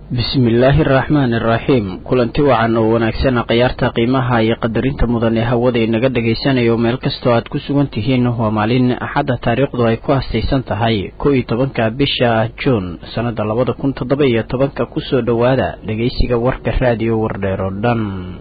bismillaahi araxmaani araxiim kulanti wacan oo wanaagsan khiyaarta qiimaha iyo qadarinta mudan ee hawada inaga dhagaysanayo meel kastoo aad ku sugan tihiin waa maalin axadda taariikhdu ay ku hastaysan tahay 11 bisha juun sanada 2017 kusoo dhowaada dhagaysiga warka raadiyo wardheer oo dhan.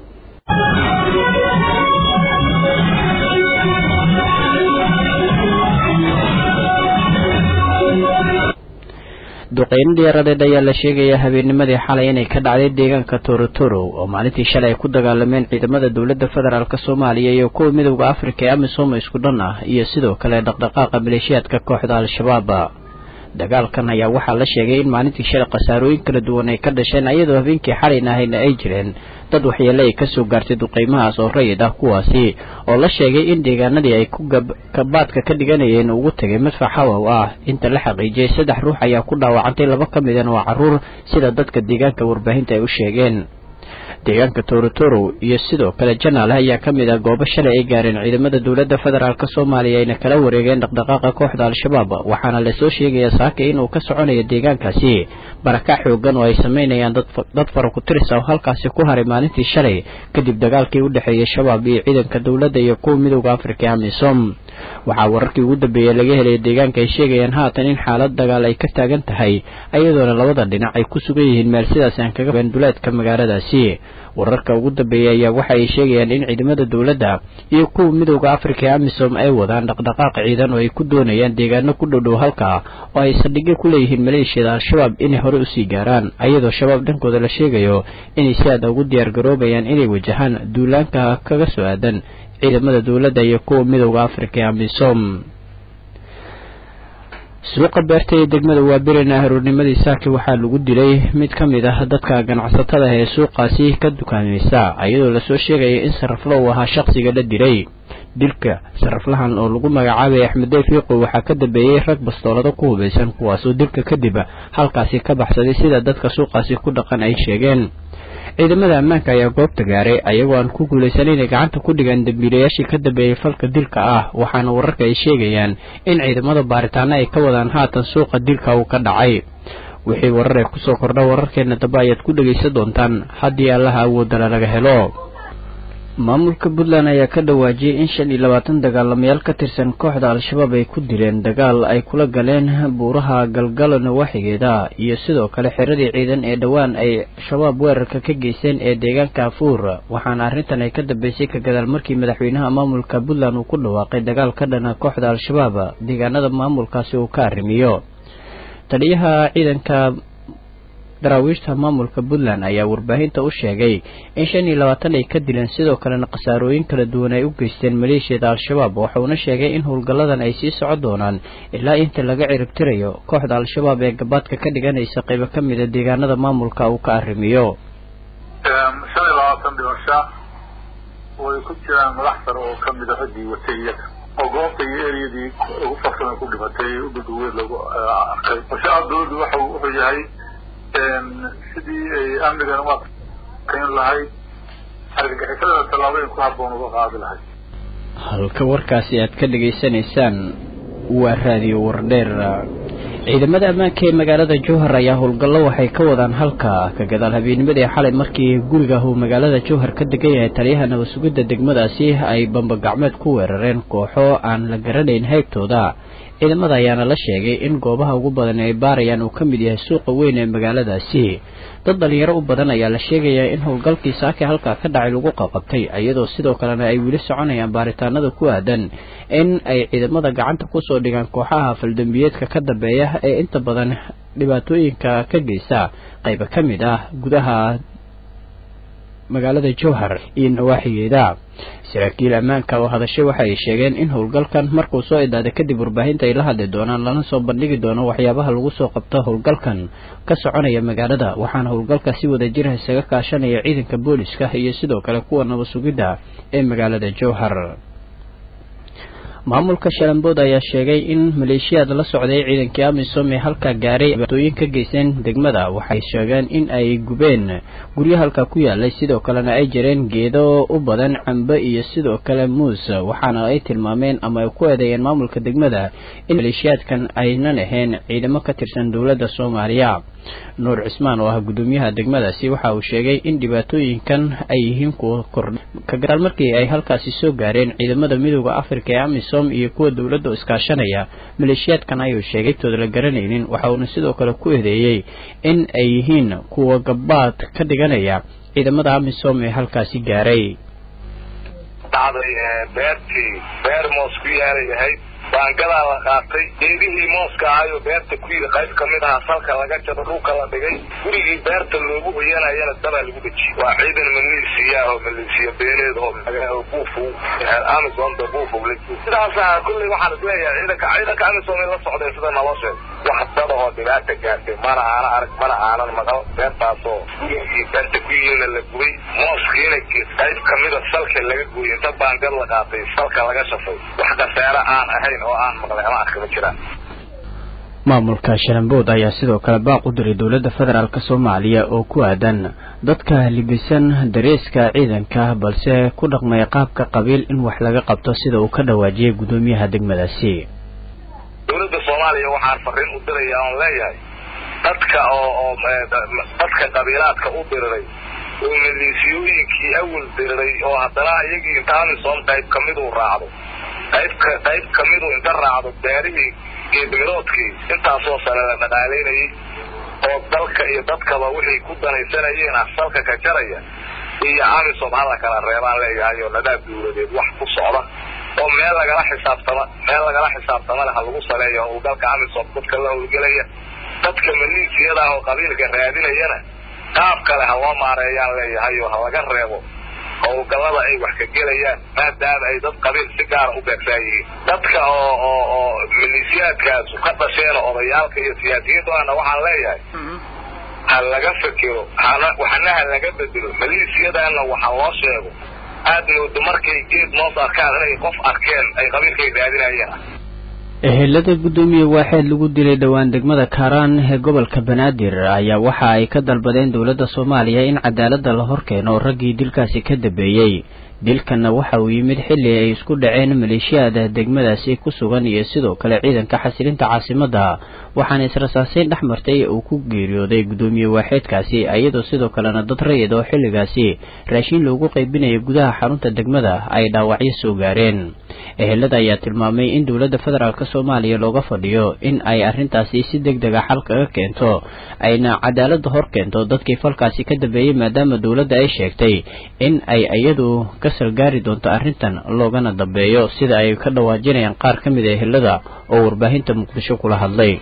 duqeyn diyaaradeed ayaa la sheegaya habeennimadii xalay inay ka dhacday deegaanka Torotoro oo maalintii shalay ay ku dagaalameen ciidamada dowladda federaalka Soomaaliya iyo kuwa midowga Afrika ee AMISOM isku dhan ah iyo sidoo kale dhaqdhaqaaqa maleeshiyaadka kooxda Al-Shabaab. dagaalkan ayaa waxaa la sheegay in maalintii shalay qasaarooyin kala duwan ay ka dhasheen iyadoo habeenkii xalayna ay jireen dad waxyeello ay ka soo gaartay duqeymahaas oo rayid ah kuwaasi oo la sheegay in deegaanadii ay ku kabaadka ka dhiganayeen ugu tagay madfac hawow ah. inta la xaqiijiyay 3 ruux ayaa ku dhaawacantay 2 ka mid ah waa caruur sida dadka deegaanka warbaahinta ay u sheegeen. deegaanka Torotoro iyo sidoo kale Janaale ayaa ka mid ah goobo shalay ay gaareen ciidamada dowladda federaalka Soomaaliya ayna kala wareegeen dhaqdhaqaaqa kooxda Al-Shabaab waxaana la soo sheegay saaka inuu ka soconayo deegaankaasi barakac xoogan oo ay sameynayaan dad faro ku tiris ah halkaasi ku haray maalintii shalay kadib dagaalkii u dhaxeeyay Shabaab iyo ciidanka dowladda iyo kuwa midowga Afrika AMISOM. waxaa wararkii ugu dambeeyay laga helay deegaanka ay sheegayaan haatan in xaalad dagaal ay ka taagan tahay iyadoona labada dhinac ay ku sugan yihiin meel sidaas aan kaga duleedka magaaladaasi. wararka ugu dambeeyay ayaa waxa ay sheegayaan in ciidamada dowladda iyo kuwa midowga Afrika ee AMISOM ay wadaan dhaqdhaqaaq ciidan oo ay ku doonayaan deegaano ku dhow halka oo ay saldhigyo ku leeyihiin maleeshiyada Al-Shabaab inay hore u sii gaaraan iyadoo Shabaab dhankooda la sheegayo inay si aad ugu diyaar garoobayaan inay wajahaan duulaanka kaga soo aadan ciidamada dowladda iyo kuwa midowga Afrika ee AMISOM. suuqa beerta ee degmada Waabirina haruurnimadii saaki waxaa lagu dilay mid ka mid ah dadka ganacsatada ee suuqaasi ka dukaamaysa iyadoo la soo sheegay in sariflo uu ahaa shakhsiga la dilay. dilka sariflahan oo lagu magacaabay Axmed Fiiqo waxaa ka dambeeyay rag bastoolada ku hubeysan kuwaas oo dilka kadib halkaasi ka baxsaday sida dadka suuqaasi ku dhaqan ay sheegeen. ciidamada ammaanka ayaa goobta gaaray ayagoo aan ku guulaysanin inay gacanta ku dhigaan dambiilayaashii ka dambeeyay falka dilka ah waxaana wararka ay sheegayaan in ciidamada baaritaano ay ka wadaan haatan suuqa dilka uu ka dhacay. wixii warar ay kusoo kordha wararkeena dambe ayaad ku dhagaysan doontaan haddii allaha awoodana laga helo. maamulka Puntland ayaa ka dhawaajiyay in 25 dagaalamayaal ka tirsan kooxda Al-Shabaab ay ku dileen dagaal ay kula galeen buuraha galgalana waxigeeda iyo sidoo kale xiradii ciidan ee dhawaan ay Shabaab weerarka ka geysteen ee deegaanka Afuur waxaana arrintan ay ka dambeysay ka gadaal markii madaxweynaha maamulka Puntland uu ku dhawaaqay dagaal ka dhana kooxda Al-Shabaab deegaanada maamulkaasi uu ka arrimiyo. taliyaha ciidanka daraawiishta maamulka Puntland ayaa warbaahinta u sheegay in 25 ay ka dileen sidoo kalena qasaarooyin kala duwan ay u geysteen maleeshiyada Al-Shabaab wuxuuna sheegay in howlgalladan ay sii socon doonaan ilaa inta laga ciribtirayo kooxda Al-Shabaab ee gabaadka ka dhiganaysa qaybo ka mid ah deegaanada maamulka uu ka arrimiyo. 25 dhimasho way ku jiraan madax sare oo ka mid ah haddii watayada oo goobta iyo eriyadii ugu farsamay ku dhimatay u dhadhoweed lagu arkay. dowladdu wuxuu yahay sidii amnigan u adkeyn lahayd argagixisada tallaabooyin ku habboon uga qaadi lahayd. halka warkaasi aad ka dhageysanaysaan waa raadiyo wardheer. ciidamada ammaanka ee magaalada Jowhar ayaa howlgallo waxay ka wadaan halka ka gadaal habeennimadii xalay markii guriga uu magaalada Jowhar ka degan yahay taliyaha nabad sugidda degmadaasi ay bamba gacmeed ku weerareen kooxo aan la garanayn haybtooda. ciidamada ayaana la sheegay in goobaha ugu badan ay baarayaan uu ka mid yahay suuqa weyn ee magaaladaasi. dad dhalinyaro u badan ayaa la sheegayaa in howlgalkii saaki halka ka dhacay lagu qabtay iyadoo sidoo kalena ay wili soconayaan baaritaanada ku aadan in ay ciidamada gacanta ku soo dhigaan kooxaha faldambiyeedka ka dambeeya ee inta badan dhibaatooyinka ka geysta qaybo ka mid ah gudaha magaalada Jowhar iyo nawaaxigeeda. saraakiil ammaanka oo hadashay waxa ay sheegeen in howlgalkan markuu soo idaaday kadib warbaahinta ay la hadli doonaan lana soo bandhigi doono waxyaabaha lagu soo qabto howlgalkan ka soconaya magaalada waxaana howlgalka si wada jir ah isaga kaashanaya ciidanka booliska iyo sidoo kale kuwa nabad sugidda ee magaalada Jowhar. maamulka Shalambood ayaa sheegay in maleeshiyada la socday ciidankii AMISOM ee halka gaaray dhibaatooyin ka geysan degmada waxay sheegeen in ay gubeen guryo halka ku yaalay sidoo kalena ay jireen geedo u badan cambe iyo sidoo kale muus waxaana ay tilmaameen ama ay ku eedeeyeen maamulka degmada in maleeshiyadkan aynan ahayn ciidamo ka tirsan dawladda Soomaaliya Nuur Cismaan oo ah gudoomiyaha degmadaasi waxa uu sheegay in dhibaatooyinkan ay yihiin kuwa kordhay ka gadaal markii ay halkaasi soo gaareen ciidamada midowga Afrika ee AMISOM iyo kuwa dawladda iskaashanaya maleeshiyadkan ayuu sheegay tood la garanaynin waxa uu sidoo kale ku eedeeyay in ay yihiin kuwa gabaad ka dhiganaya ciidamada AMISOM ee halkaasi gaaray beer Moscow yahay baangada la qaatay geedihii mooska ayo beerta ku yiri qayb kamid ah salka laga jaro dhulka la dhigay gurigii beerta loogu hoyanayana daba lagu dhajiyay waa ciidan maleesiya beeleed oo magaalo buufu AMISOM da buufu sidaas kulli waxaan isleeyahay ciidanka AMISOM la socday sida nolosha wax daba oo dhibaato gaartay mana aanan maqal beertaasoo beerta ku yiri la gubay mooskiina qayb kamid ah salka laga gooyay inta baangada la qaatay salka laga shafay wax qasaare aan ahayn maamulka Shalambood ayaa sidoo kale baaq u diray dawladda federaalka Soomaaliya oo ku aadan dadka libisan dareeska ciidanka balse ku dhaqmay qaabka qabiil in wax laga qabto sida uu ka dhawaajiyay gudoomiyaha degmadaasi dawladda Soomaaliya waxaan fariin u dirayaa oo leeyahay dadka dadka qabiilaadka u diray oo maleeshiyooyinkii awal diray oo haddana iyagii intaan soo qayb kamid u raacdo qayb kamid oo inta raacdo beerihii geedmiroodkii intaasoo sare la dhaqaaleynayay oo dalka iyo dadkaba wixii ku danaysanayeen asalka ka jaraya iyo AMISOM hala kala reebaan leeyahay oo nadaab dawladeed wax ku socda oo meel lagala xisaabtama lagu saleeyo oo dalka AMISOM dadka la howlgelaya dadka maleeshiyada oo qabiilka raadinayana qaab kale ha loo maareeyaan leeyahay oo laga reebo oo galada ay wax ka gelayaan maadaama ay dad qabiil si gaar u beegsaayeen dadka oo maleeshiyadkaas ka dhasheen odayaalka iyo siyaasiyiinta waxaan leeyahay hal laga fikiro waxana laga bedelo maleeshiyadana waxa loo sheego aad moodo markay geed moos arkaan inay qof arkeen ay qabiilkay raadinayaan ehelada gudoomiye waaxeed lagu dilay dhawaan degmada Karaan ee gobolka Banaadir ayaa waxa ay ka dalbadeen dawladda Soomaaliya in cadaalad la horkeeno raggii dilkaasi ka dambeeyay dilkana waxa uu yimid xilli ay isku dhaceen maleeshiyada degmadaasi ku sugan iyo sidoo kale ciidanka xasilinta caasimadda waxaana israasaaseen dhaxmartay oo ku geeriyooday gudoomiye waaxeedkaasi iyadoo sidoo kalena dad rayid oo xilligaasi raashin loogu qaybinayay gudaha xarunta degmada ay dhaawacyo soo gaareen ehelada ayaa tilmaamay in dawladda federaalka Soomaaliya looga fadhiyo in ay arrintaasi si degdeg ah xal kaga keento ayna cadaalad hor keento dadkii falkaasi ka dambeeyay maadaama dawladda ay sheegtay in ay iyadu ka salgaari doonto arrintan loogana dambeeyo sida ay ka dhawaajinayaan qaar kamid ah ehelada oo warbaahinta Muqdisho kula hadlay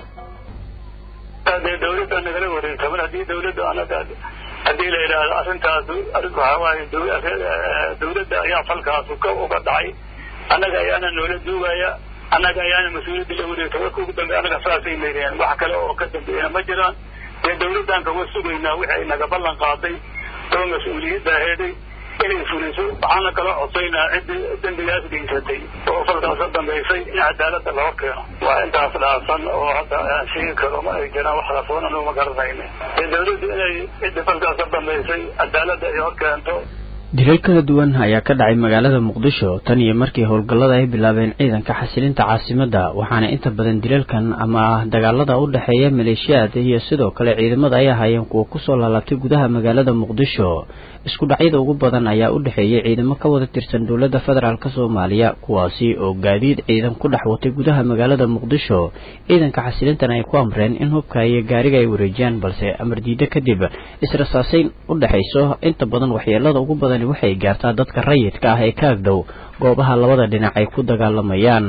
dawladda nagala wareegtay hadii dawladda anaga hadii la yiraahdo arrintaas waxa waaye dawladda ayaa falkaas uga dhacay anaga ayaana noola duugaya anaga ayaana mas'uuliyadda la wareegtay ugu dambeeyay anaga saasay leeyeen wax kale oo ka dambeeyay ma jiraan dawladdan ka wasuugayna wixii naga ballan qaaday oo mas'uuliyadda heeday inay fuliso waxaana kala codsayna cid dambigaas geysatay oo falkaas dambeysay in cadaaladda loo keeno waa intaas dhaasan oo hadda sheegi karo ma ay jiraan wax la foon anuu ma garanayno dawladdu inay cid falkaas dambeysay cadaaladda ay hor keento dilal kala duwan ayaa ka dhacay magaalada Muqdisho tan iyo markii howlgallada ay bilaabeen ciidanka xasilinta caasimadda waxaana inta badan dilalkan ama dagaalada u dhaxeeya maleeshiyada iyo sidoo kale ciidamada ay ahaayeen kuwa ku soo laalaabtay gudaha magaalada Muqdisho isku dhacyada ugu badan ayaa u dhaxeeyay ciidamo ka wada tirsan dawladda federaalka Soomaaliya kuwaasi oo gaadiid ciidan ku dhaxwatay gudaha magaalada Muqdisho ciidanka xasilintana ay ku amreen in hubka iyo gaariga ay wareejiyaan balse amar diida kadib israsaasayn u dhaxayso inta badan waxyeelada ugu badan waxay gaartaa dadka rayidka ah ee ka agdhow goobaha labada dhinac ay ku dagaalamayaan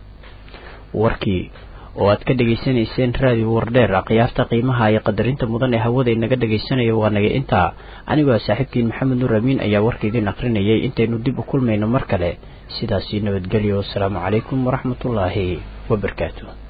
warkii oo aad ka dhageysanayseen raadiyo Wardheer qiyaasta qiimaha iyo qadarinta mudan ee hawada inaga dhageysanayo waa naga inta anigoo saaxiibkiin Maxamed Nuur Amiin ayaa warkeedin akhrinayay intaynu dib u kulmayno mar kale sidaas nabadgelyo. Assalaamu calaykum waraxmatullaahi wabarakaatuh.